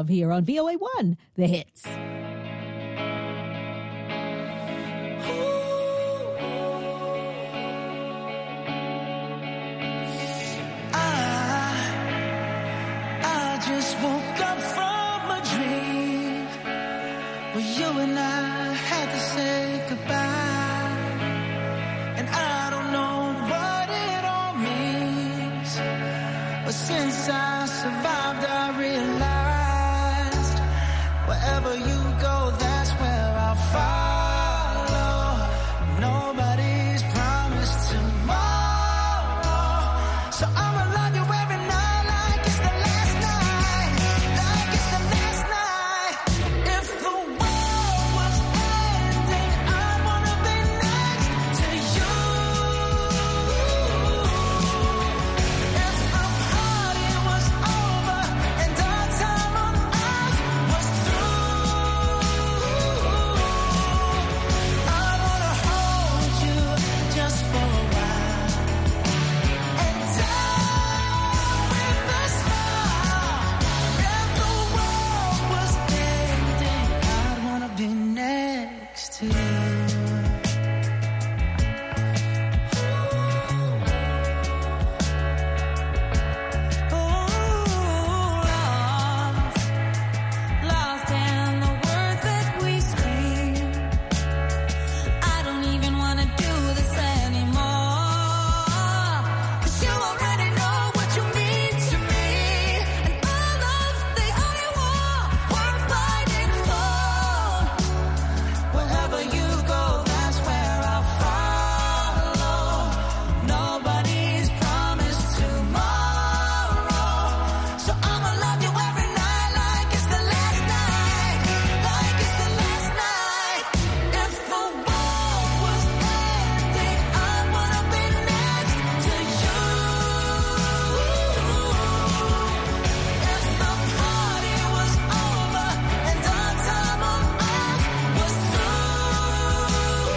here on VOA1, The Hits. I just woke up from a dream where you and I had to say goodbye, and I don't know what it all means, but since I survived I realized wherever you go, that's where I'll follow. Nobody's promised tomorrow, so I'ma love you every night like it's the last night, like it's the last night. If the world was ending, I wanna be next to you. If the party was over and our time on earth was through, I wanna hold you just for a while and die with a smile. If the world was ending, I'd wanna be next to you. Lost in the words that we scream. I don't even wanna do this anymore, 'cause you already know what you mean to me, and all love's the only war worth fighting for. Wherever you go, that's where I'll follow. Nobody's promised tomorrow, so I'ma love you every night like it's the last night, like it's the last night. If the world was ending, I wanna be next to you. If the party was over and our time on earth was through,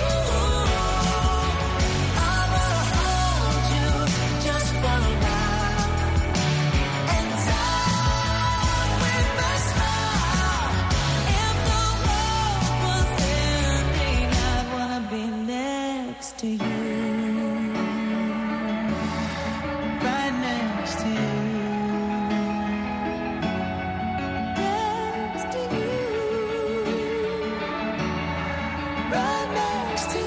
I wanna hold you just for a while and die with a smile. If the world was ending, I'd wanna be next to you, right next to you, next to you, right next to you.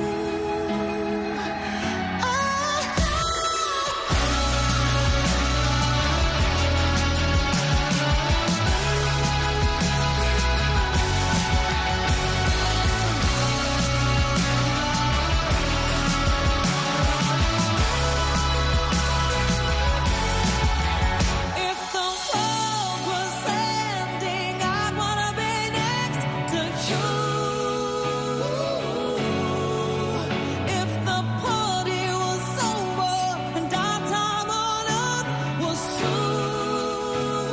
If the world was ending, I'd wanna be next to you. If the party was over and our time on earth was through,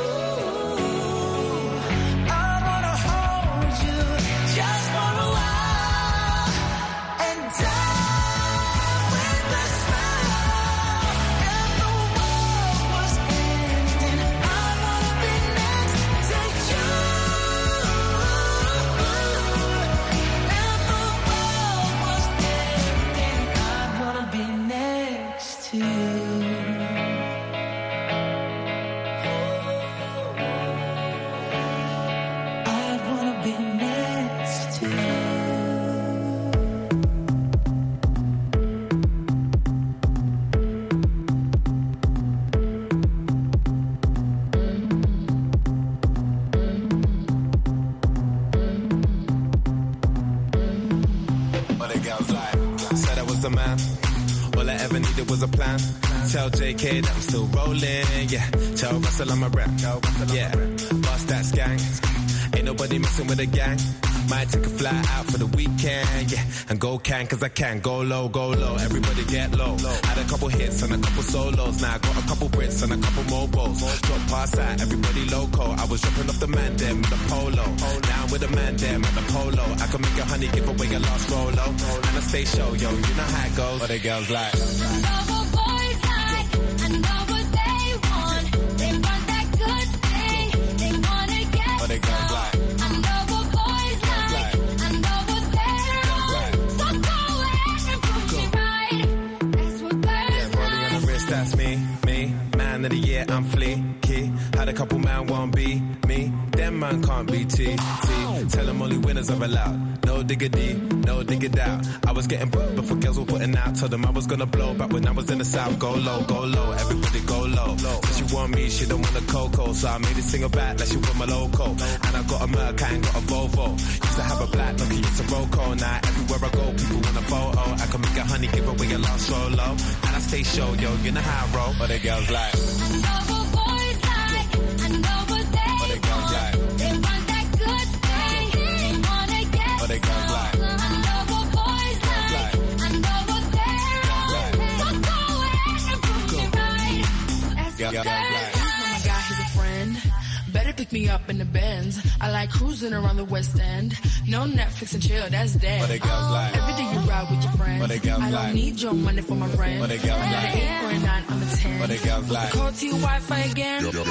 I wanna hold you just for a while and die with a smile. If the world was ending, I wanna be next to you. If the world was ending, I wanna be next to you. I wanna be next to you. What it goes like. Said I was a man. All I ever needed was a plan. Tell JK that I'm still rolling. Yeah. Tell Russell I'm a rap. Yeah. Bust that skank. Ain't nobody messing with a gang. Might take a fly out for the weekend. Yeah. And go can, 'cause I can. Go low, go low. Everybody get low. Had a couple hits and a couple solos. Now I got a couple Brits and a couple mobiles. Drop past that, everybody loco. I was dropping off the man them with the polo. Now I'm with the man them at the polo. I can make a honey give away a lost Rolo. And I stay show, yo, you know how it goes. What the girls like. I know what they want. They want that good thing. They wanna get couple man won't be me, them man can't be T. Tell them only winners are allowed. No diggity, no diggity out. I was getting booked before girls were putting out. Told them I was gonna blow back when I was in the south. Go low, everybody go low. But she want me, she don't want a cocoa. So I made this single back like she want my loco. And I got a Merc, I ain't got a Volvo. Used to have a black Nokia, it's a Roco. Now everywhere I go, people want a photo. I can make a honey, give away a lost solo. And I stay show, yo, you know how I roll. But the girls like, I know what boys like, I know what they but the girls like, they want that good thing, they wanna get but the girls like, I know what boys like, I know what they're on. So go ahead and prove me right. Let's go, girls like. Oh my God, he's a friend. Better pick me up in the Benz. I like cruising around the West End. No Netflix and chill, that's dead. But the girls like, Every day you ride with your friends. But the girls I like, don't need your money for my rent. But the girls Another like, 8 or a 9 on the 10. but the girls like, Call to your Wi-Fi again. I know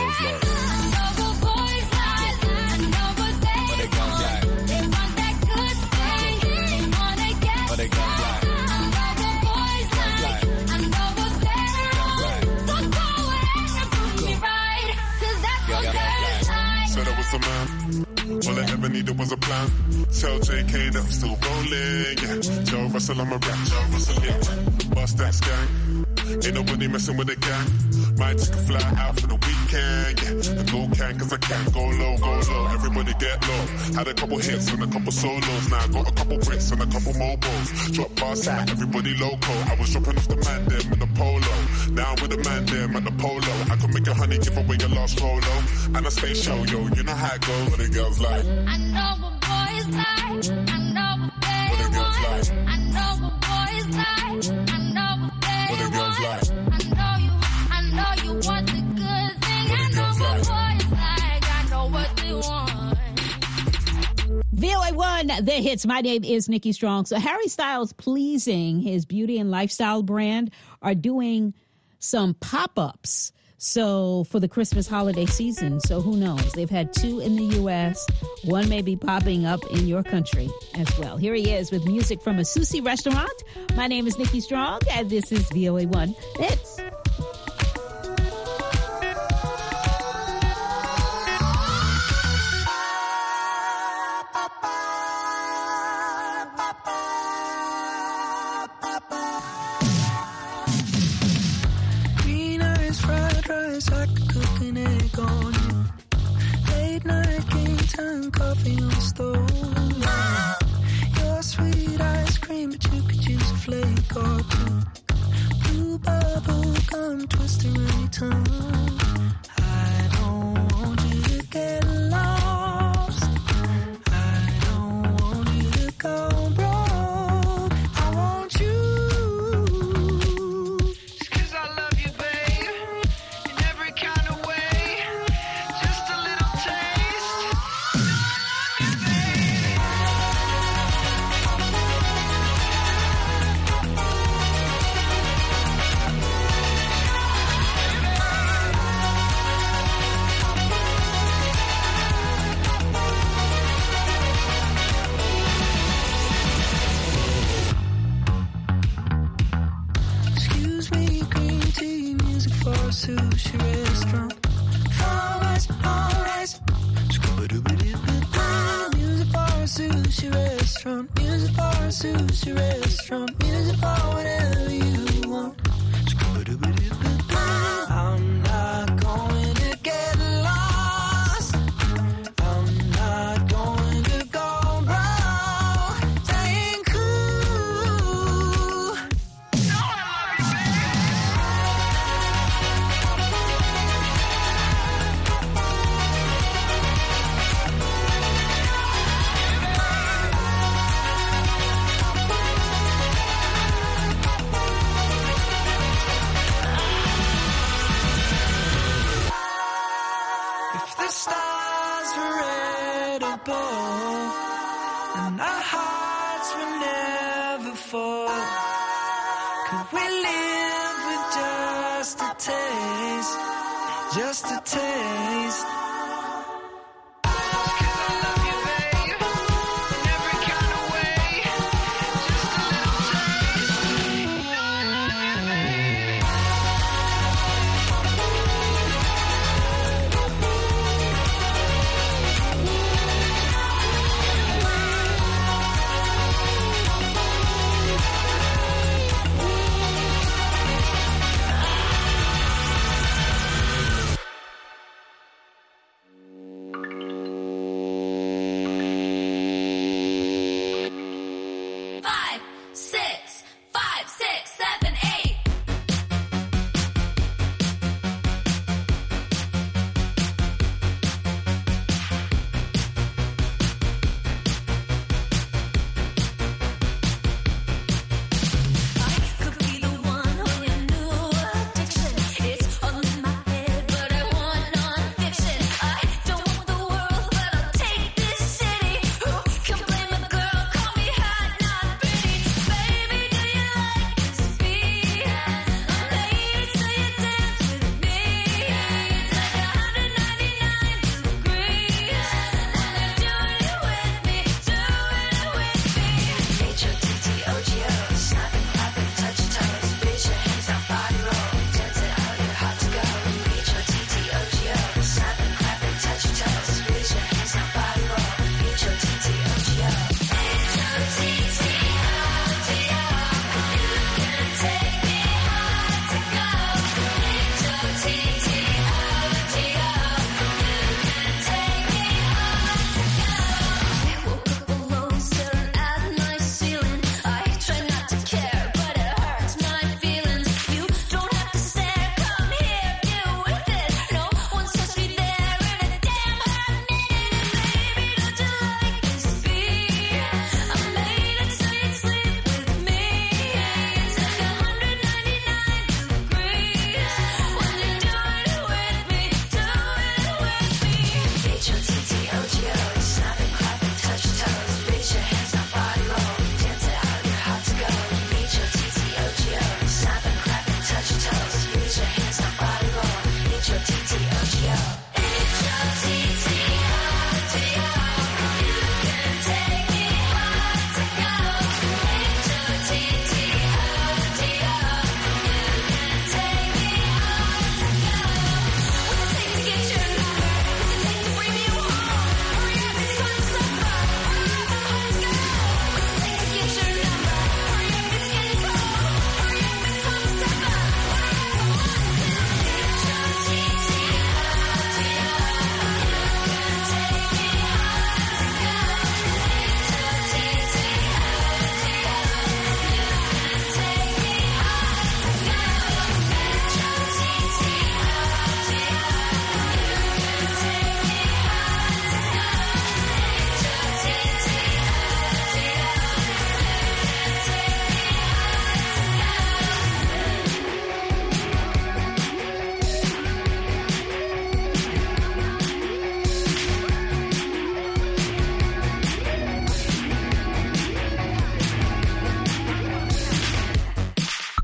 what boys like, I know what they but the girls like, they want that good thing, they wanna get but the girls like, I know what boys like, I know what they're on. So go ahead and prove me right, 'cause that's what girls like. Said I was a man. All I ever needed was a plan. Tell JK that I'm still rolling, yeah. Tell Russell I'm a rap, tell Russell, yeah. Bust that gang. Ain't nobody messing with the gang. Might take a fly out for the weekend, yeah. And go can, cause I can. Go low. Everybody get low. Had a couple hits and a couple solos. Now I got a couple Brits and a couple mobiles. Drop bars out, everybody loco. I was dropping off the man them in the polo. Now I'm with the man them at the polo. I could make a honey, give away your last photo. And I stay show, yo, you know how it go. What the girls like. I know what boys like, I know what they What the girls want. like. I know what boys like, I know what they What the girls want. like. I know you want the good thing. What I the know girls what like. boys like, I know what they want. VOA1, The Hits. My name is Nikki Strong. So Harry Styles Pleasing, his beauty and lifestyle brand, are doing some pop-ups. So for the Christmas holiday season, so who knows? They've had 2 in the U.S. One may be popping up in your country as well. Here he is with music from a sushi restaurant. My name is Nikki Strong, and this is VOA1 Hits. Green eyes, fried rice, I could cook an egg on it. Late night game time, coffee on the stove. Your sweet ice cream, but you could use a flake or two. Blue bubble gum twisting around your tongue. I don't want you to get lost. I don't want you to go broke. I want you. Cause I love you, babe, in every kind of way. Just a little taste. I love you, babe. Excuse me, green tea, music for a sushi restaurant. Farmers, alright. Music for a sushi restaurant. Music for a sushi restaurant. Music for whatever you want. I'm not going to get lost. I'm not going to go broke. Staying cool. If the stars were edible and our hearts would never fall, could we live with just a taste? Just a taste. Cause I love you, babe, in every kind of way. Just a little taste. I love you, babe.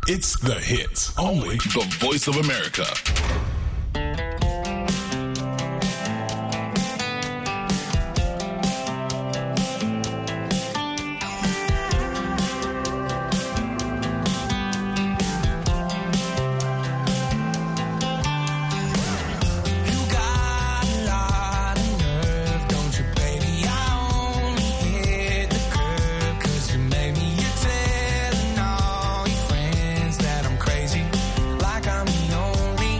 It's The Hits. Only the Voice of America. Like I'm the only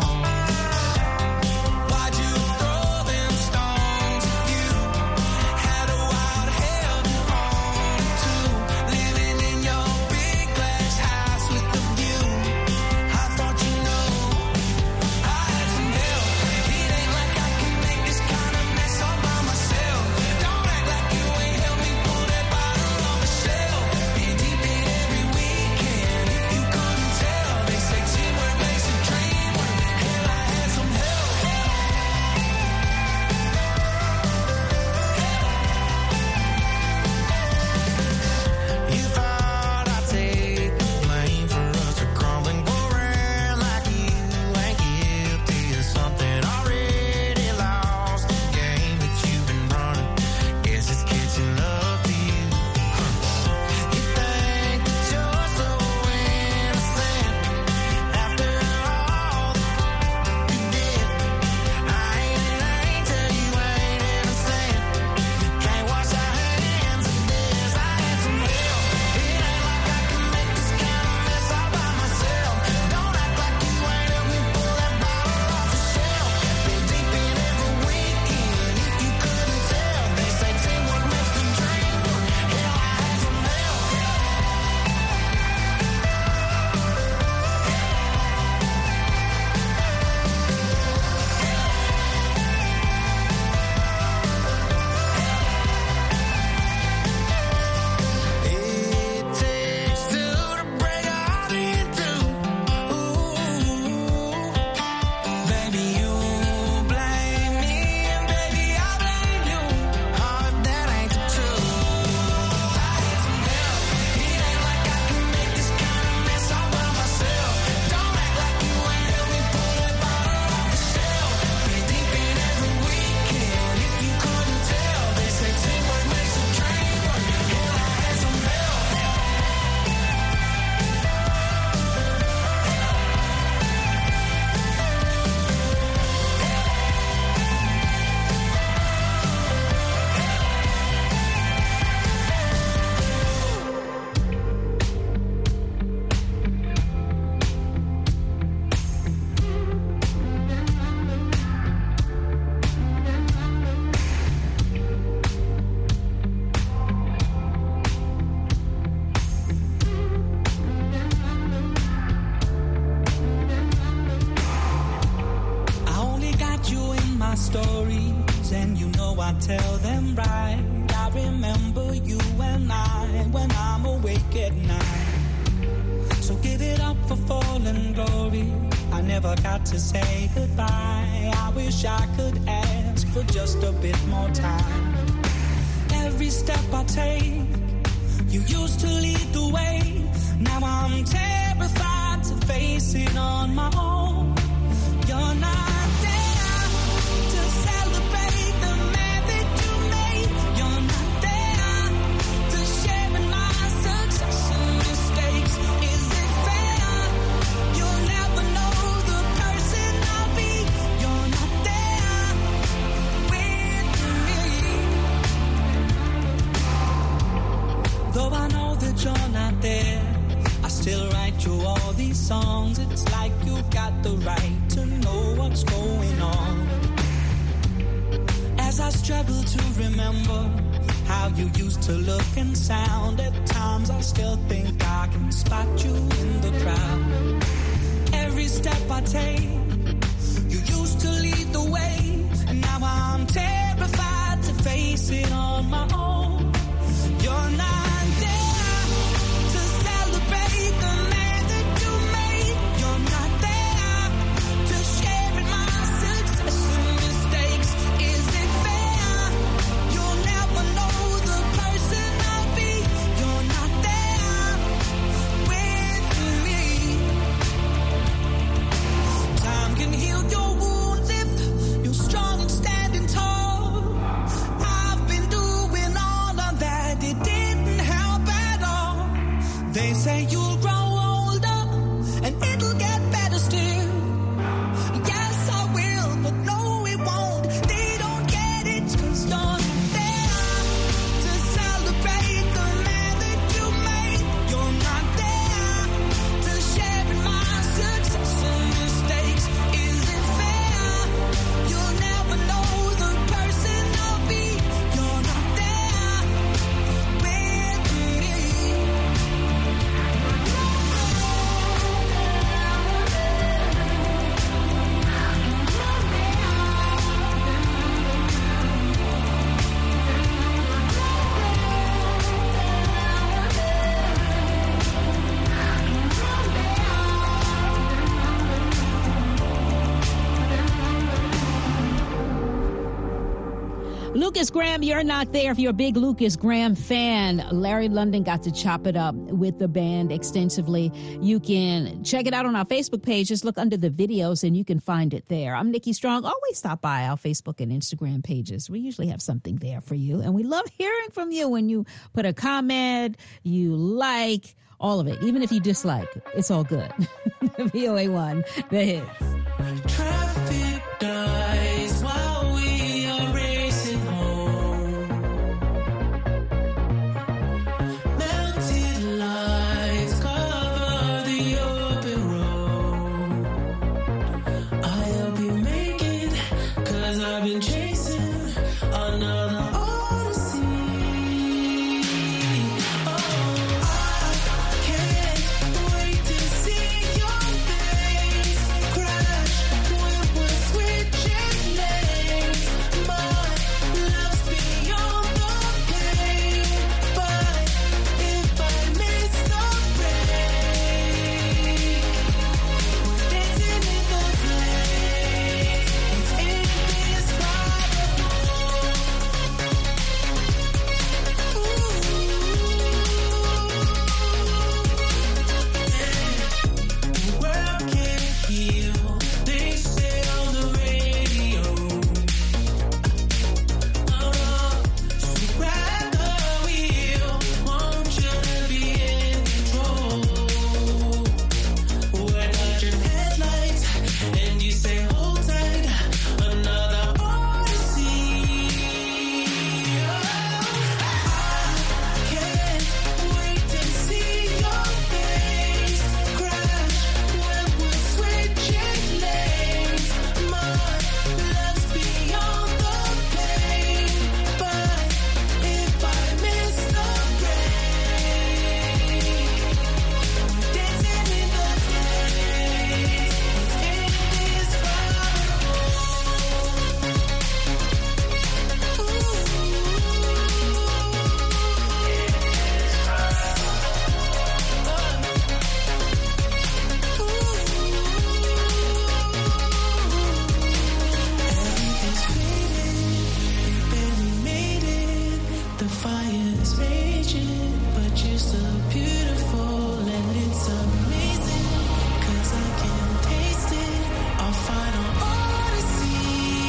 stories, and you know I tell them right. I remember you and I when I'm awake at night. So give it up for fallen glory. I never got to say goodbye. I wish I could ask for just a bit more time. Every step I take, you used to lead the way. Now I'm terrified to face it on my own. You're not there to celebrate the man that you made. You're not there to share in my success and mistakes. Is it fair? You'll never know the person I'll be. You're not there with me. Though I know that you're not there, I still write you all these songs. It's like you've got the right to know what's going on. As I struggle to remember how you used to look and sound, at times I still think I can spot you in the crowd. Every step I take, you used to lead the way, and now I'm terrified to face it on my own. You're not with me. Lucas Graham, you're not there. If you're a big Lucas Graham fan, Larry London got to chop it up with the band extensively. You can check it out on our Facebook page. Just look under the videos and you can find it there. I'm Nikki Strong. Always stop by our Facebook and Instagram pages. We usually have something there for you. And we love hearing from you when you put a comment, you like, all of it. Even if you dislike, it's all good. VOA1, the hits. Traffic dies while we are racing home. Mounted lights cover the open road. I hope you make it, 'cause I've been chasing another odyssey. Oh, I can't wait to see your face crash when we're switching lanes. My love's beyond the pain, but if I miss the break, we're dancing in the flames. It's indescribable. The world can't heal, they say on the radio. So grab the wheel, want you to be in control. We're dodging headlights, and you say hold tight, another odyssey. I can't wait to see your face crash when we're switching lanes. My love's beyond the pain, but if I miss the break, we're dancing in the flames. It's Everything's fading, we barely made it. The fire is raging, but you're still beautiful and it's amazing, 'cause I can taste it, our final odyssey.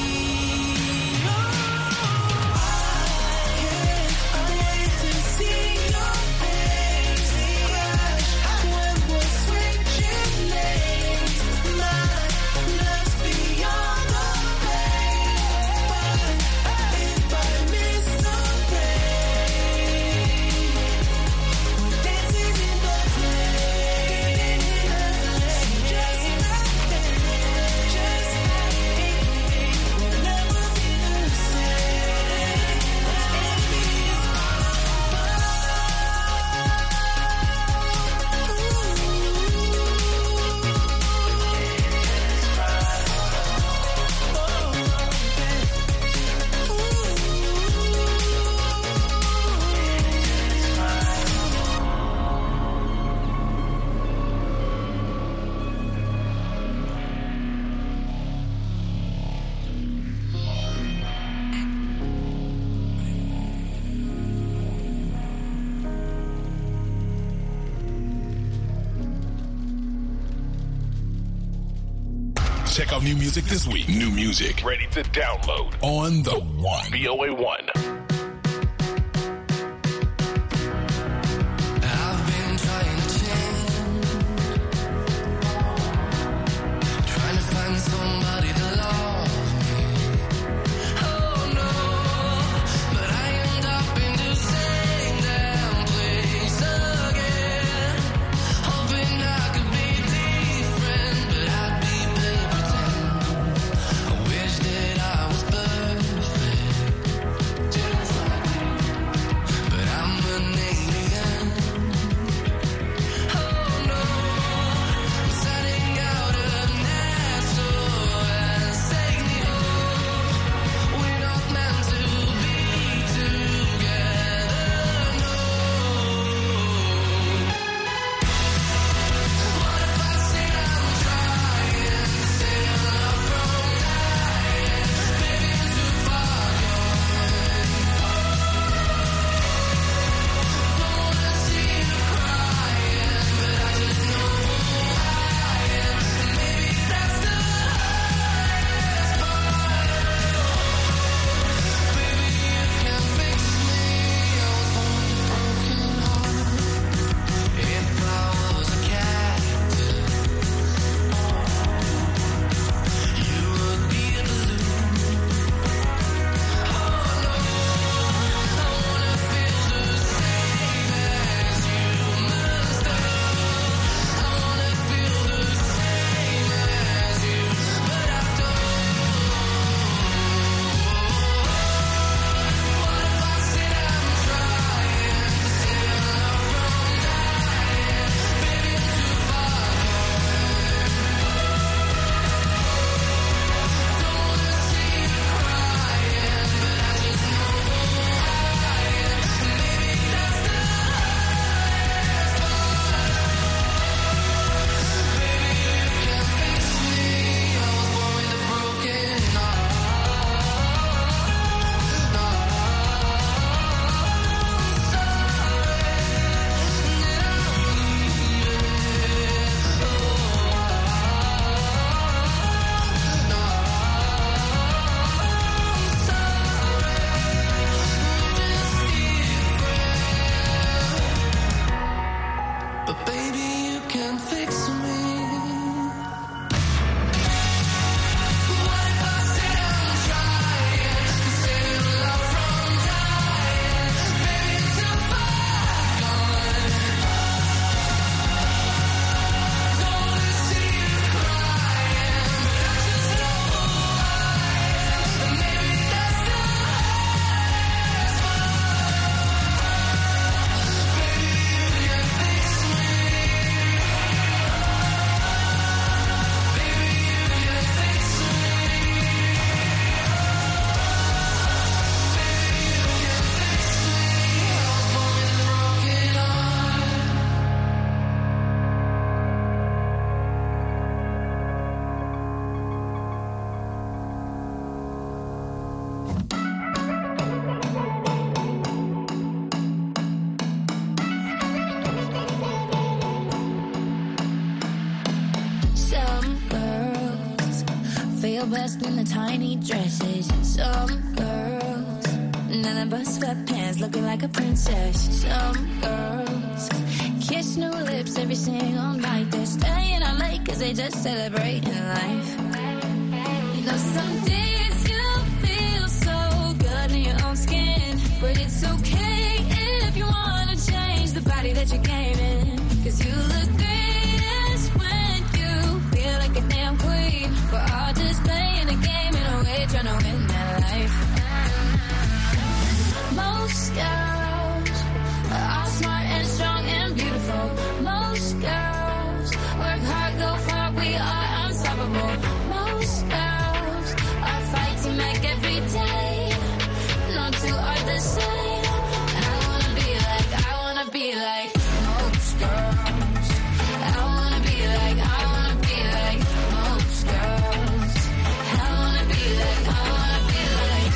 I can't wait to see your face crash when we're switching lanes. My love's beyond the pain, but if I miss the break, we're dancing in the flames. Just like that, just like it, we'll never be the same. Check out new music this week. New music ready to download on the One. VOA1. I've been trying to change, trying to find somebody to love me. Oh no, but I end up in the same damn place again. Hoping I could be different, but I'd be better pretend. I wish that I was perfect. West in the tiny dresses. Some girls, nothing but sweatpants, looking like a princess. Some girls kiss new lips every single night. They're staying out late 'cause they just celebrating life. You know, some days you feel so good in your own skin, but it's okay if you wanna change the body that you came in. 'Cause you look greatest when you feel like a damn queen. We're all just playing a game in a way, trying to win that life. Most girls are smart and strong and beautiful. Most girls work hard, go far, we are unstoppable. Most girls are fight to make every day. No two are the same. I wanna be like most girls. I wanna be like most girls. I wanna be like I wanna be like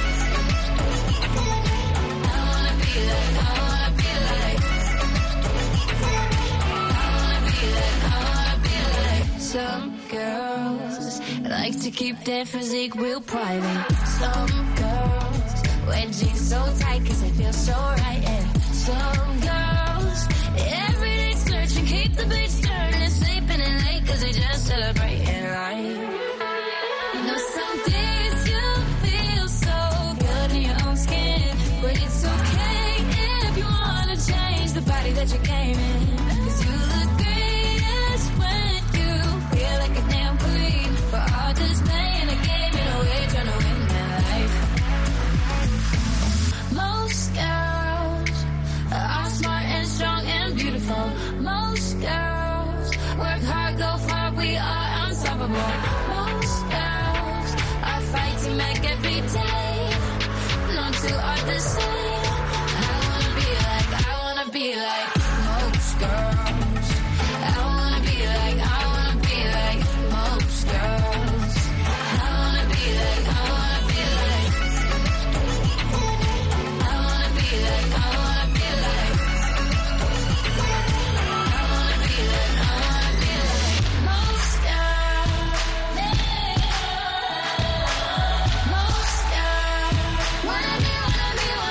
some girls like to keep their physique real private. Some girls wear jeans so tight 'cause they feel so right. Yeah. Some girls every day searching, keep the beach turning, sleeping in late 'cause they just celebrating life. You know, some days you feel so good in your own skin, but it's okay if you wanna change the body that you came in. 'Cause you look greatest when you feel like a damn queen. We're all just playing a game in a way, trying to win that life. Most girls are smart and strong and beautiful. Most girls work hard, go far, we are unstoppable. Most girls are fight to make every day. No two are the same.